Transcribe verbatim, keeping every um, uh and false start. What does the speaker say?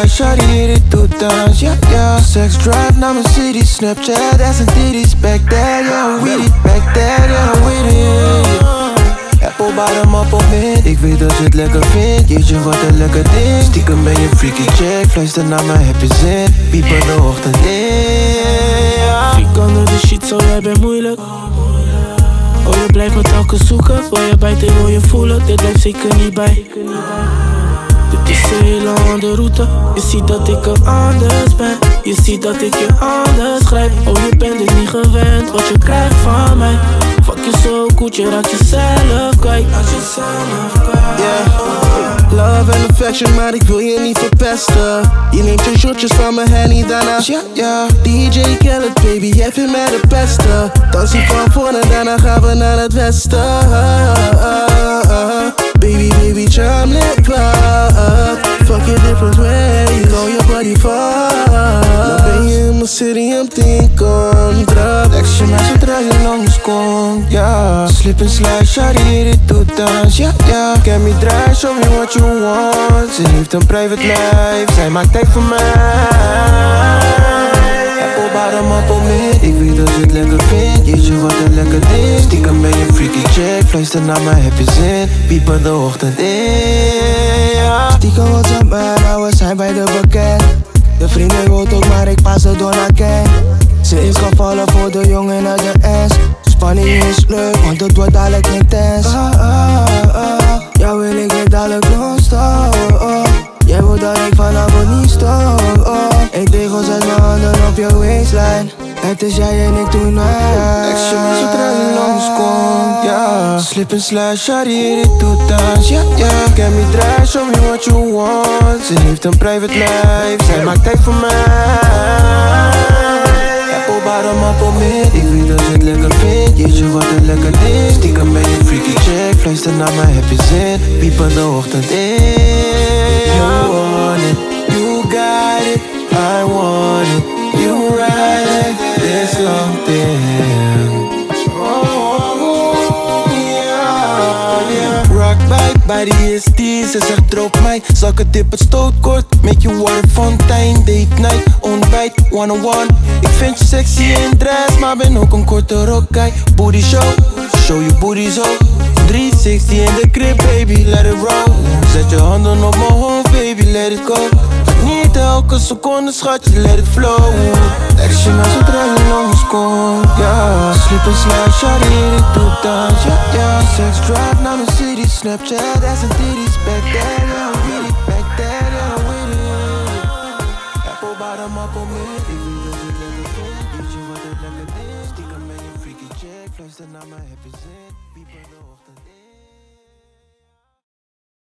slide, shawty hit it two times, yeah, yeah. Sex drive naar mijn city, Snapchat, ass and titties. Back that, yeah, with it, back that, yeah, with it. Apple bottom up op mid, ik weet dat je het lekker vindt. Jeetje wat een lekker ding. Stiekem ben je freaky chick, fluister naar mij, heb je zin. Piepen de ochtend in. Ik kan door de shit, zo jij bent moeilijk. Oh, je blijft me telkens zoeken. Wil je bijten, wil je voelen, dit blijft zeker niet bij. Dit is een hele andere route. Je ziet dat ik er anders ben. Je ziet dat ik je anders grijp. Oh, je bent dus niet gewend wat je krijgt van mij. Fuck je zo goed, je raakt jezelf kwijt. Yeah, love and affection, maar ik wil je niet verpesten. Je neemt je shotjes van mijn Henny daarna. Ja, ja. D J Khaled, baby, jij vindt mij de beste. Dansie van voor en daarna gaan we naar het westen. Baby, baby, charm lip up. Fuck you different ways, call your body fuck. Nou ben je in mijn city, I'm think on drugs. Tekst je mij zodra je langs komt, ja. Slip and slide, shawty hit it two times, ja, ja. Can me dry, show me what you want. Ze heeft een private life, zij maakt tijd voor mij. Apple bottom up op mid, ik weet dat je het lekker vindt. Jeetje wat een lekker ding. Stiekem ben je freaky chick, fluister naar mij, heb je zin. Piepen de ochtend in, ja. Stiekem wat op mij, maar we zijn bij de bekend. De vrienden wil ook, maar ik pas het door naar Ken. Ze is gevallen voor de jongen uit de S. Spanning is leuk, want het wordt dadelijk intens. Ah, ah, ah. Jou wil ik niet dadelijk non-stop. Oh. Jij wil dat ik vanavond niet stop. Oh. Ik tegel zet mijn handen op je waistline. Het is jij en ik tonight. Tekst je mij zodra je langskomt, ja. Slip and slide, shawty hit it two times, ja, ja. Can me dry, show me what you want. Ze heeft een private life, zij maakt tijd voor mij. Apple bottom up op mid, ik weet dat je het lekker vindt. Jeetje wat een lekker ding. Stiekem ben je freaky chick, fluister naar mij, heb je zin. Piepen de ochtend in. You want it, you got it, I want it. You ride it, this long thing. Oh, yeah, yeah. Rock bike bij de E S T, ze zegt drop mij. Zakken dip het stootkort, make you water fontein. Date night, ontbijt, one-on-one. Ik vind je sexy in dress, maar ben ook een korte rok. Kijk, booty show, show je booty zo. driehonderdzestig in de crib, baby, let it roll. Zet je handen op mijn hoofd, baby, let it go. Niet elke seconde, schatje, let it flow. Tekst je mij zodra je langskomt, ja. Slip and slide, shawty hit it two times, ja, ja. Sex drive naar mijn city, Snapchat, ass and titties. Back that, yeah, with it, back that, yeah, with it. Apple bottom up op mid, ik weet dat je het lekker vindt. Weet je wat het lekker is? Stiekem ben je freaky chick, fluister naar mij, heb je zin. Piepen de ochtend in.